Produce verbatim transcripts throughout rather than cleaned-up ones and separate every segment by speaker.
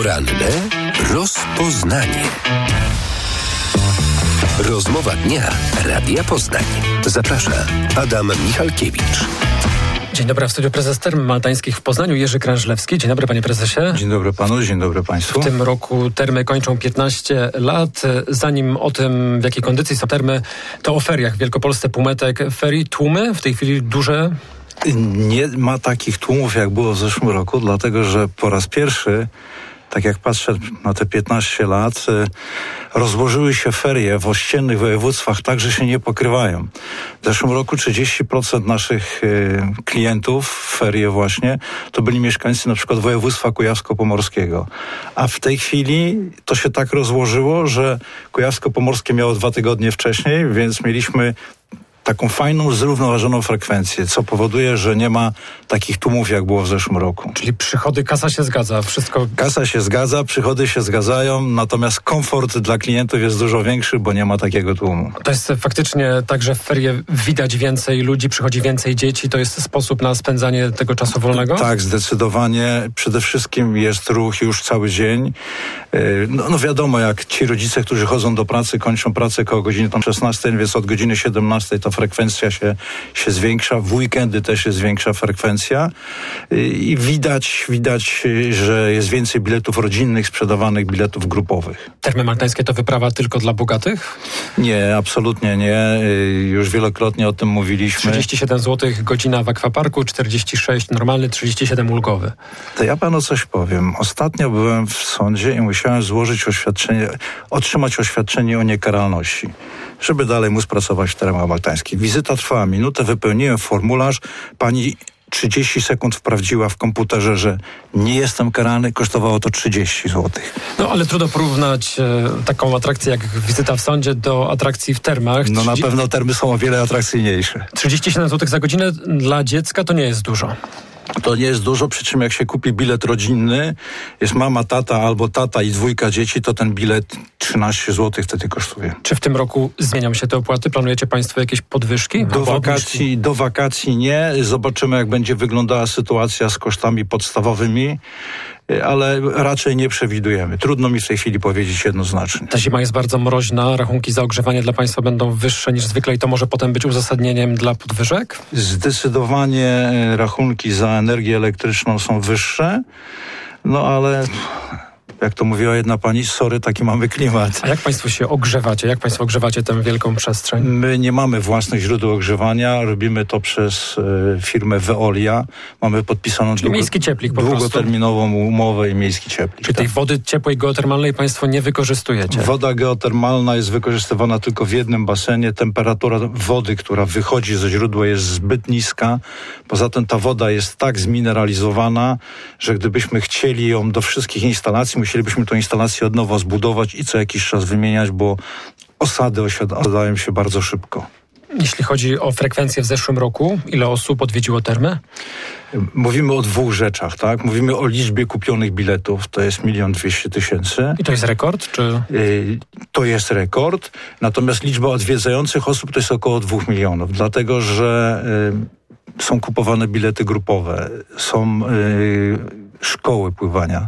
Speaker 1: Poranne rozpoznanie. Rozmowa dnia Radia Poznań. Zaprasza Adam Michalkiewicz.
Speaker 2: Dzień dobry, w studiu prezes Term Maltańskich w Poznaniu Jerzy Krężlewski. Dzień dobry, panie prezesie.
Speaker 3: Dzień dobry panu, dzień dobry państwu.
Speaker 2: W tym roku termy kończą piętnaście lat. Zanim o tym, w jakiej kondycji są termy, to o feriach w Wielkopolsce Półmetek. Ferii, tłumy, w tej chwili duże?
Speaker 3: Nie ma takich tłumów, jak było w zeszłym roku, dlatego że po raz pierwszy, tak jak patrzę na te piętnaście lat, rozłożyły się ferie w ościennych województwach tak, że się nie pokrywają. W zeszłym roku trzydzieści procent naszych klientów, ferie właśnie, to byli mieszkańcy na przykład województwa kujawsko-pomorskiego. A w tej chwili to się tak rozłożyło, że kujawsko-pomorskie miało dwa tygodnie wcześniej, więc mieliśmy taką fajną, zrównoważoną frekwencję, co powoduje, że nie ma takich tłumów, jak było w zeszłym roku.
Speaker 2: Czyli przychody, kasa się zgadza, wszystko...
Speaker 3: Kasa się zgadza, przychody się zgadzają, natomiast komfort dla klientów jest dużo większy, bo nie ma takiego tłumu.
Speaker 2: To jest faktycznie tak, że w ferie widać więcej ludzi, przychodzi więcej dzieci, to jest sposób na spędzanie tego czasu wolnego?
Speaker 3: Tak, zdecydowanie. Przede wszystkim jest ruch już cały dzień. No, no wiadomo, jak ci rodzice, którzy chodzą do pracy, kończą pracę koło godziny tam szesnastej, więc od godziny siedemnastej to frekwencja się, się zwiększa. W weekendy też jest większa frekwencja i widać, widać, że jest więcej biletów rodzinnych sprzedawanych, biletów grupowych.
Speaker 2: Termy maltańskie to wyprawa tylko dla bogatych?
Speaker 3: Nie, absolutnie nie. Już wielokrotnie o tym mówiliśmy.
Speaker 2: trzydzieści siedem złotych godzina w akwaparku, czterdzieści sześć normalny, trzydzieści siedem ulgowy.
Speaker 3: To ja panu coś powiem. Ostatnio byłem w sądzie i musiałem złożyć oświadczenie, otrzymać oświadczenie o niekaralności, żeby dalej móc pracować w termach maltańskich. Wizyta trwała minutę, wypełniłem formularz, pani trzydzieści sekund wprawdziła w komputerze, że nie jestem karany, kosztowało to trzydzieści złotych.
Speaker 2: No ale trudno porównać e, taką atrakcję jak wizyta w sądzie do atrakcji w termach.
Speaker 3: No na pewno termy są o wiele atrakcyjniejsze.
Speaker 2: trzydzieści siedem złotych za godzinę dla dziecka to nie jest dużo.
Speaker 3: To nie jest dużo, przy czym jak się kupi bilet rodzinny, jest mama, tata albo tata i dwójka dzieci, to ten bilet trzynaście złotych wtedy kosztuje.
Speaker 2: Czy w tym roku zmienią się te opłaty? Planujecie państwo jakieś podwyżki?
Speaker 3: Do wakacji, do wakacji nie. Zobaczymy, jak będzie wyglądała sytuacja z kosztami podstawowymi, ale raczej nie przewidujemy. Trudno mi w tej chwili powiedzieć jednoznacznie.
Speaker 2: Ta zima jest bardzo mroźna, rachunki za ogrzewanie dla państwa będą wyższe niż zwykle i to może potem być uzasadnieniem dla podwyżek?
Speaker 3: Zdecydowanie rachunki za energię elektryczną są wyższe, no ale... Jak to mówiła jedna pani, sorry, taki mamy klimat.
Speaker 2: A jak państwo się ogrzewacie? Jak państwo ogrzewacie tę wielką przestrzeń?
Speaker 3: My nie mamy własnych źródeł ogrzewania. Robimy to przez e, firmę Veolia. Mamy podpisaną
Speaker 2: długo, miejski cieplik po
Speaker 3: długoterminową prostu. umowę i miejski cieplik.
Speaker 2: Czy tej wody ciepłej geotermalnej państwo nie wykorzystujecie?
Speaker 3: Woda geotermalna jest wykorzystywana tylko w jednym basenie. Temperatura wody, która wychodzi ze źródła, jest zbyt niska. Poza tym ta woda jest tak zmineralizowana, że gdybyśmy chcieli ją do wszystkich instalacji, musielibyśmy tę instalację od nowa zbudować i co jakiś czas wymieniać, bo osady osiadają się bardzo szybko.
Speaker 2: Jeśli chodzi o frekwencję w zeszłym roku, ile osób odwiedziło termy?
Speaker 3: Mówimy o dwóch rzeczach, tak? Mówimy o liczbie kupionych biletów, to jest milion dwieście tysięcy.
Speaker 2: I to jest rekord, czy?
Speaker 3: Yy, to jest rekord, natomiast liczba odwiedzających osób to jest około dwóch milionów, dlatego że yy, są kupowane bilety grupowe, są yy, szkoły pływania,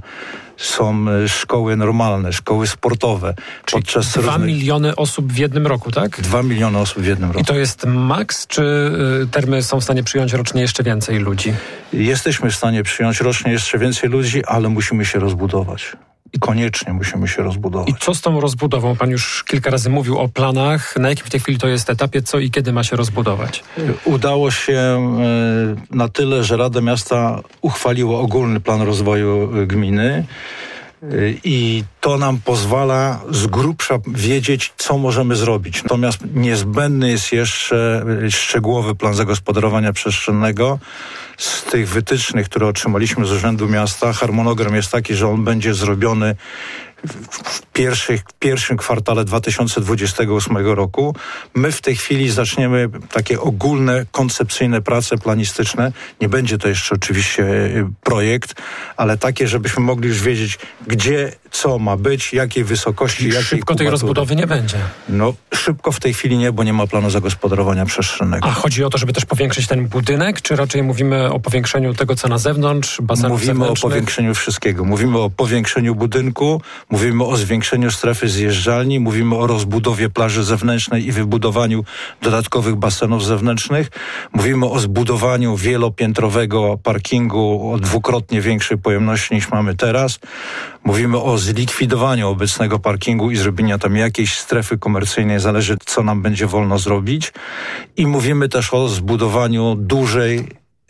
Speaker 3: są szkoły normalne, szkoły sportowe.
Speaker 2: Czyli
Speaker 3: podczas
Speaker 2: dwa
Speaker 3: różnych...
Speaker 2: miliony osób w jednym roku, tak?
Speaker 3: Dwa miliony osób w jednym roku.
Speaker 2: I to jest maks, czy y, termy są w stanie przyjąć rocznie jeszcze więcej ludzi?
Speaker 3: Jesteśmy w stanie przyjąć rocznie jeszcze więcej ludzi, ale musimy się rozbudować. I koniecznie musimy się rozbudować.
Speaker 2: I co z tą rozbudową? Pan już kilka razy mówił o planach. Na jakim w tej chwili to jest etapie? Co i kiedy ma się rozbudować?
Speaker 3: Udało się na tyle, że Rada Miasta uchwaliła ogólny plan rozwoju gminy i to nam pozwala z grubsza wiedzieć, co możemy zrobić. Natomiast niezbędny jest jeszcze szczegółowy plan zagospodarowania przestrzennego. Z tych wytycznych, które otrzymaliśmy z Urzędu Miasta, harmonogram jest taki, że on będzie zrobiony w pierwszych, pierwszym kwartale dwa tysiące dwudziestego ósmego roku. My w tej chwili zaczniemy takie ogólne, koncepcyjne prace planistyczne. Nie będzie to jeszcze oczywiście projekt, ale takie, żebyśmy mogli już wiedzieć, gdzie co ma być, jakiej wysokości, jakiej
Speaker 2: Szybko
Speaker 3: kubatury.
Speaker 2: tej rozbudowy nie będzie.
Speaker 3: No, szybko w tej chwili nie, bo nie ma planu zagospodarowania przestrzennego.
Speaker 2: A chodzi o to, żeby też powiększyć ten budynek, czy raczej mówimy o powiększeniu tego, co na zewnątrz, basenów
Speaker 3: Mówimy
Speaker 2: zewnętrznych?
Speaker 3: o powiększeniu wszystkiego. Mówimy o powiększeniu budynku, mówimy o zwiększeniu strefy zjeżdżalni, mówimy o rozbudowie plaży zewnętrznej i wybudowaniu dodatkowych basenów zewnętrznych. Mówimy o zbudowaniu wielopiętrowego parkingu o dwukrotnie większej pojemności niż mamy teraz. Mówimy o zlikwidowaniu obecnego parkingu i zrobienia tam jakiejś strefy komercyjnej, zależy co nam będzie wolno zrobić. I mówimy też o zbudowaniu dużej,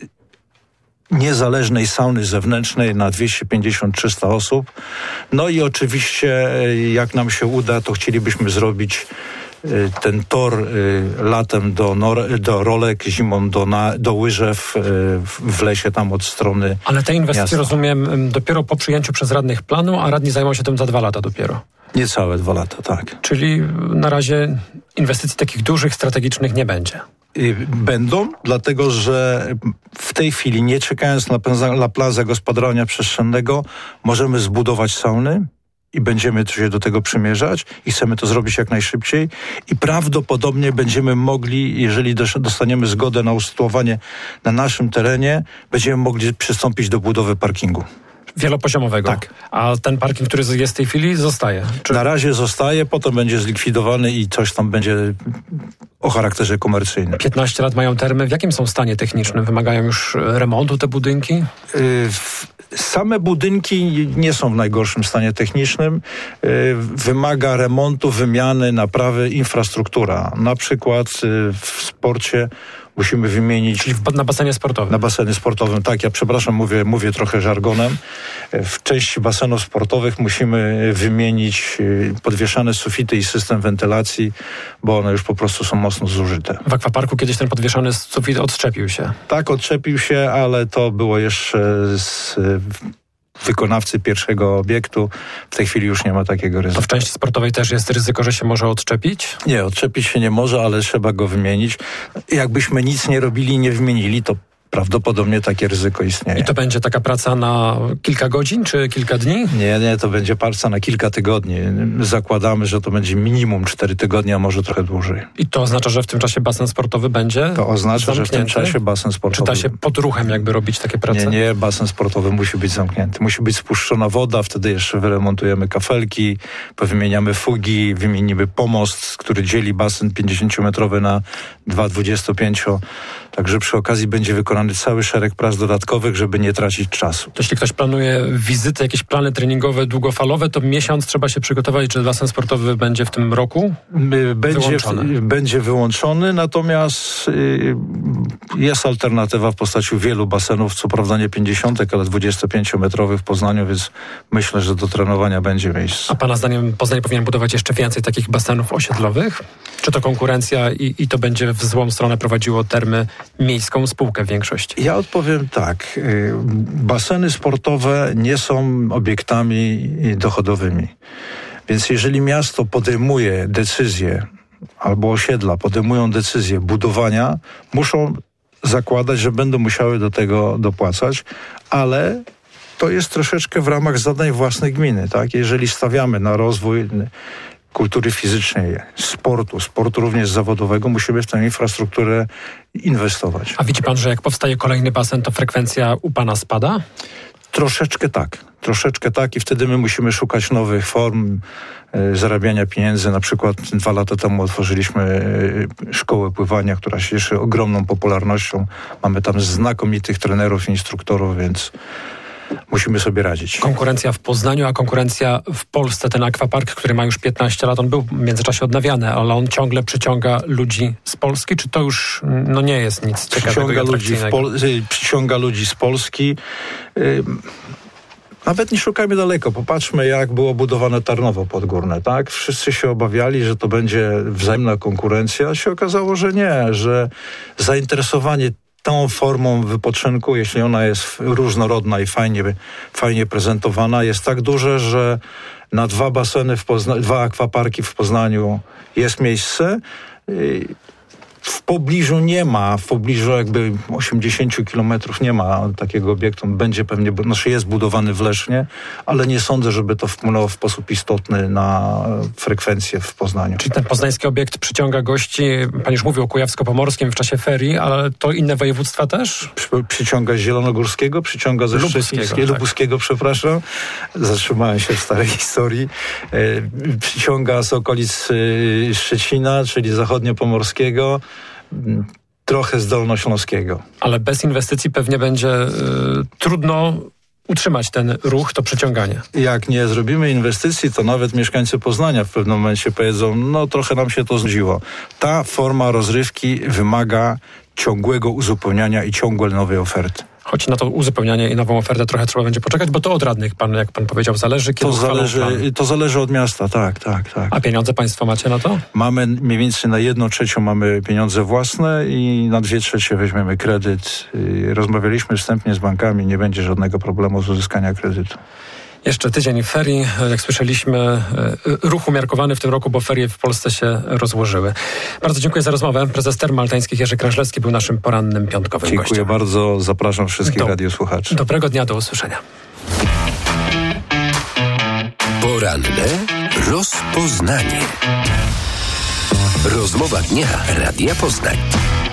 Speaker 3: niezależnej sauny zewnętrznej na dwieście pięćdziesiąt do trzystu osób. No i oczywiście, jak nam się uda, to chcielibyśmy zrobić ten tor y, latem do, nor- do rolek, zimą do, na- do łyżew y, w lesie tam od strony
Speaker 2: Ale te inwestycje,
Speaker 3: miasta.
Speaker 2: rozumiem, dopiero po przyjęciu przez radnych planu, a radni zajmą się tym za dwa lata dopiero.
Speaker 3: Niecałe dwa lata, tak.
Speaker 2: Czyli na razie inwestycji takich dużych, strategicznych nie będzie.
Speaker 3: Y, Będą, dlatego że w tej chwili, nie czekając na plan, na plan zagospodarowania przestrzennego, możemy zbudować sauny i będziemy się do tego przymierzać i chcemy to zrobić jak najszybciej i prawdopodobnie będziemy mogli, jeżeli dostaniemy zgodę na usytuowanie na naszym terenie, będziemy mogli przystąpić do budowy parkingu.
Speaker 2: Wielopoziomowego.
Speaker 3: Tak.
Speaker 2: A ten parking, który jest w tej chwili, zostaje? Czy...
Speaker 3: Na razie zostaje, potem będzie zlikwidowany i coś tam będzie o charakterze komercyjnym.
Speaker 2: piętnaście lat mają termy. W jakim są stanie technicznym? Wymagają już remontu te budynki?
Speaker 3: Yy, Same budynki nie są w najgorszym stanie technicznym. Yy, wymaga remontu, wymiany, naprawy infrastruktura. Na przykład yy, w sporcie musimy wymienić...
Speaker 2: Czyli w, na basenie sportowym?
Speaker 3: Na basenie sportowym, tak. Ja przepraszam, mówię, mówię trochę żargonem. W części basenów sportowych musimy wymienić podwieszane sufity i system wentylacji, bo one już po prostu są mocno zużyte.
Speaker 2: W akwaparku kiedyś ten podwieszany sufit odczepił się.
Speaker 3: Tak, odczepił się, ale to było jeszcze z wykonawcy pierwszego obiektu. W tej chwili już nie ma takiego ryzyka.
Speaker 2: To w części sportowej też jest ryzyko, że się może odczepić?
Speaker 3: Nie, odczepić się nie może, ale trzeba go wymienić. Jakbyśmy nic nie robili i nie wymienili, to prawdopodobnie takie ryzyko istnieje.
Speaker 2: I to będzie taka praca na kilka godzin czy kilka dni?
Speaker 3: Nie, nie, to będzie praca na kilka tygodni. Zakładamy, że to będzie minimum cztery tygodnie, a może trochę dłużej.
Speaker 2: I to oznacza, że w tym czasie basen sportowy będzie
Speaker 3: To oznacza,
Speaker 2: zamknięty?
Speaker 3: że w tym czasie basen sportowy...
Speaker 2: Czy da się pod ruchem jakby robić takie prace?
Speaker 3: Nie, nie, basen sportowy musi być zamknięty. Musi być spuszczona woda, wtedy jeszcze wyremontujemy kafelki, powymieniamy fugi, wymienimy pomost, który dzieli basen pięćdziesięciometrowy na dwa dwudziestopięcio. Także przy okazji będzie wykonany cały szereg prac dodatkowych, żeby nie tracić czasu.
Speaker 2: To jeśli ktoś planuje wizyty, jakieś plany treningowe długofalowe, to miesiąc trzeba się przygotować, czy basen sportowy będzie w tym roku
Speaker 3: będzie
Speaker 2: wyłączony.
Speaker 3: Będzie wyłączony, natomiast y, jest alternatywa w postaci wielu basenów, co prawda nie pięćdziesiątek, ale dwudziestopięciometrowych w Poznaniu, więc myślę, że do trenowania będzie miejsce.
Speaker 2: A pana zdaniem Poznań powinien budować jeszcze więcej takich basenów osiedlowych? Czy to konkurencja i, i to będzie w złą stronę prowadziło termy miejską spółkę w większości?
Speaker 3: Ja odpowiem tak. Y, baseny sportowe nie są obiektami dochodowymi. Więc jeżeli miasto podejmuje decyzję, albo osiedla podejmują decyzję budowania, muszą zakładać, że będą musiały do tego dopłacać, ale to jest troszeczkę w ramach zadań własnych gminy, tak? Jeżeli stawiamy na rozwój kultury fizycznej, sportu, sportu również zawodowego, musimy w tę infrastrukturę inwestować.
Speaker 2: A widzi pan, że jak powstaje kolejny basen, to frekwencja u pana spada?
Speaker 3: Troszeczkę tak. Troszeczkę tak i wtedy my musimy szukać nowych form e, zarabiania pieniędzy. Na przykład dwa lata temu otworzyliśmy e, szkołę pływania, która się cieszy ogromną popularnością. Mamy tam znakomitych trenerów i instruktorów, więc musimy sobie radzić.
Speaker 2: Konkurencja w Poznaniu, a konkurencja w Polsce. Ten akwapark, który ma już piętnaście lat, on był w międzyczasie odnawiany, ale on ciągle przyciąga ludzi z Polski, czy to już no nie jest nic ciekawego i
Speaker 3: Przyciąga ludzi, w Pol- przyciąga ludzi z Polski. Yy, Nawet nie szukajmy daleko. Popatrzmy, jak było budowane Tarnowo Podgórne, tak? Wszyscy się obawiali, że to będzie wzajemna konkurencja. A się okazało, że nie, że zainteresowanie tą formą wypoczynku, jeśli ona jest różnorodna i fajnie, fajnie prezentowana, jest tak duże, że na dwa baseny, w Pozna- dwa akwaparki w Poznaniu jest miejsce. W pobliżu nie ma, w pobliżu jakby osiemdziesiąt kilometrów nie ma takiego obiektu. Będzie pewnie, znaczy jest budowany w Lesznie, ale nie sądzę, żeby to wpłynęło w sposób istotny na frekwencję w Poznaniu.
Speaker 2: Czyli ten poznański obiekt przyciąga gości, pan już mówił o Kujawsko-Pomorskim w czasie ferii, ale to inne województwa też?
Speaker 3: Przy, przyciąga z Zielonogórskiego, przyciąga ze Szczecińskiego, tak. Lubuskiego, przepraszam. Zatrzymałem się w starej historii. E, przyciąga z okolic e, Szczecina, czyli zachodniopomorskiego, trochę z Dolnośląskiego.
Speaker 2: Ale bez inwestycji pewnie będzie y, trudno utrzymać ten ruch, to przyciąganie.
Speaker 3: Jak nie zrobimy inwestycji, to nawet mieszkańcy Poznania w pewnym momencie powiedzą, no trochę nam się to znudziło. Ta forma rozrywki wymaga ciągłego uzupełniania i ciągłej nowej oferty.
Speaker 2: Choć na to uzupełnianie i nową ofertę trochę trzeba będzie poczekać, bo to od radnych, pan, jak pan powiedział, zależy, kiedy
Speaker 3: to zależy,
Speaker 2: plan.
Speaker 3: to zależy od miasta, tak, tak, tak.
Speaker 2: A pieniądze państwo macie na to?
Speaker 3: Mamy mniej więcej na jedną trzecią mamy pieniądze własne i na dwie trzecie weźmiemy kredyt. Rozmawialiśmy wstępnie z bankami, nie będzie żadnego problemu z uzyskania kredytu.
Speaker 2: Jeszcze tydzień ferii, jak słyszeliśmy, ruch umiarkowany w tym roku, bo ferie w Polsce się rozłożyły. Bardzo dziękuję za rozmowę. Prezes Term Maltańskich Jerzy Krężlewski był naszym porannym piątkowym
Speaker 3: Dziękuję
Speaker 2: gościem.
Speaker 3: bardzo, zapraszam wszystkich
Speaker 2: Do,
Speaker 3: radiosłuchaczy.
Speaker 2: Dobrego dnia, do usłyszenia.
Speaker 1: Poranne rozpoznanie. Rozmowa dnia Radia Poznań.